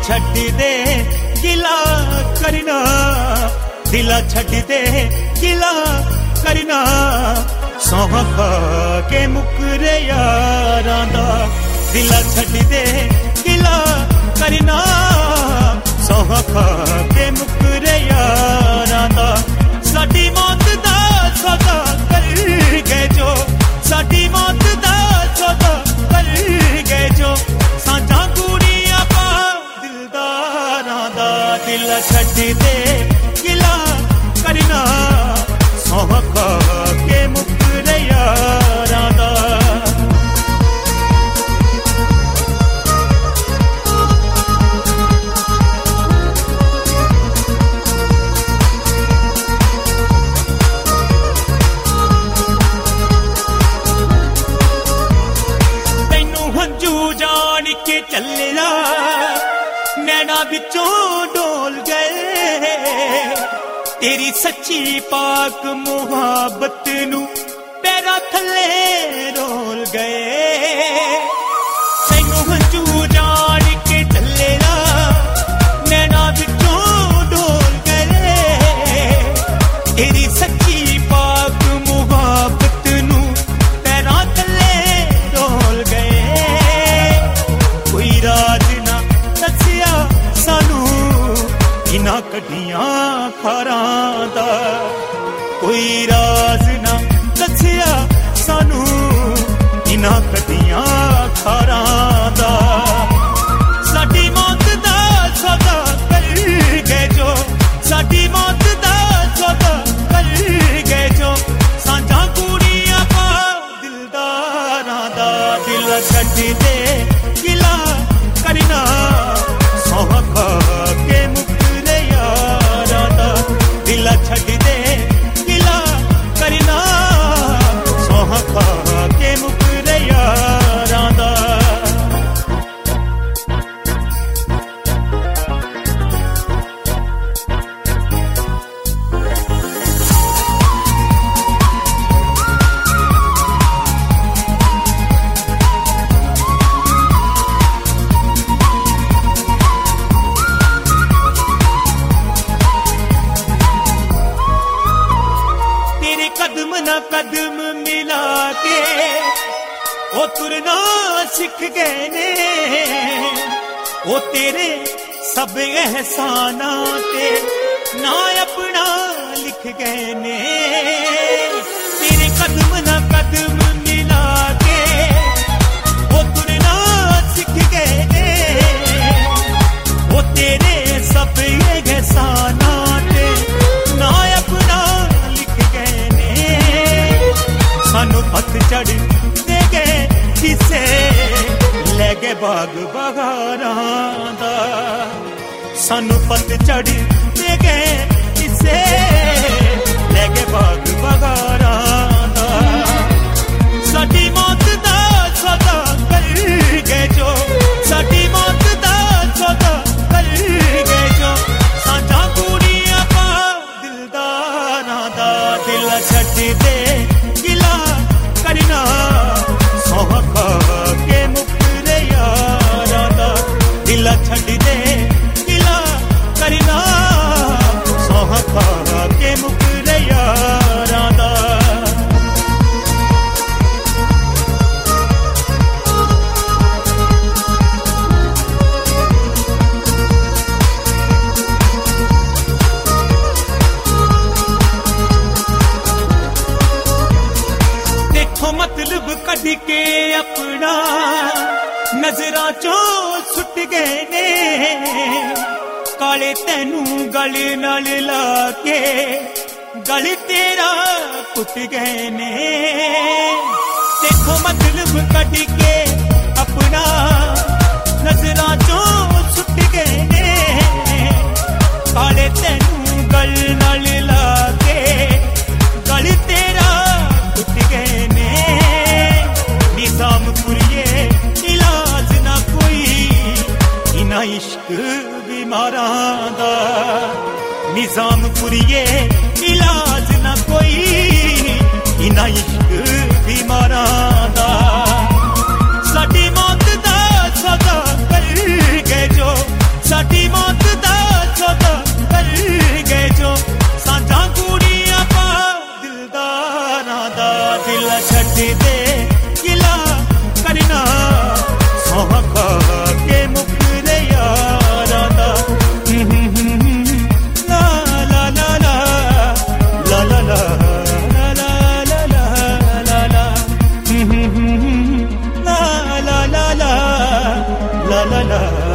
छड्ड दे गिला करना, दिला छड्ड दे गिला करना, सौंह खा के मुकरे यारां दा। दिला छड्ड दे गिला करना, सौंह खा के मुकरे यारां दा। साडी मौत दा सौदा कर गए जो, साडी मौत दा सौदा कर गए जो, साझा कुड़ियां पा दिलदारां दा। दिल छड्ड दे गिला करना, सौंह खा के मुकरे यारां दा। चलिया नैना विचों डोल गए, तेरी सच्ची पाक मुहब्बत नू पैरां थल्ले रोल गए। तैनू हंजू जान के चलिया नैना विचों डोल गए, तेरी सच्ची पाक मुहब्बत नू पैरां थल्ले रोल गए। कोई राज ना दसिया सानू इन्हां कड्डियां खारां दा, कोई राज ना दसिया सानू इन्हां कड्डियां खारां दा। साडी मौत दा सौदा कर गए जो, साडी मौत दा सौदा कर गए जो, साझा कुड़ियां पा दिलदारां दा। दिल छड्ड दे गिला करना, सौंह खा के मुकरे यारां दा। दिल छड्ड दे गिला करना, सौंह खा के मुकरे यारां दा। कदम मिला के ओ तुरना सिख गए ने, ओ तेरे सब एहसाना ते ना अपना लिख गए ने। तेरे कदम ना कदम मिला के ओ तुरना सिख गए ने, ओ तेरे सब एहसाना ते ना अपना लिख गए ने। सानू पतझड़ दे गए किसे ले गए बाग बहारां दा, सानू पतझड़ दे गए किसे ले गए बाग बहारां दा। साडी मौत दा सौदा कर गए जो, साडी मौत दा सौदा कर गए जो, साझा कुड़ियां पा दिलदारां दा। दिल छड्ड दे गिला करना, सौंह खा के मुकरे यारां दा। दिल छड्ड दे गिला करना, सौंह खा के मुकरे यारां दा। मतलब कढ के अपना नजरां चों सुट गए ने, काले तैनू गल नाल ला के गल तेरा पुट गए ने। देखो मतलब कढ के अपना नजरां चों सुट गए ने, काले तैनू गल नाल ला के गल तेरा पुट गए ने। निजाम कुरिए इलाज ना कोई इना इश्क बीमारां दा, निजाम कुरिए इलाज ना कोई इना इश्क बीमारां दा। साडी मौत दा सौदा कर गए जो, ला ला ला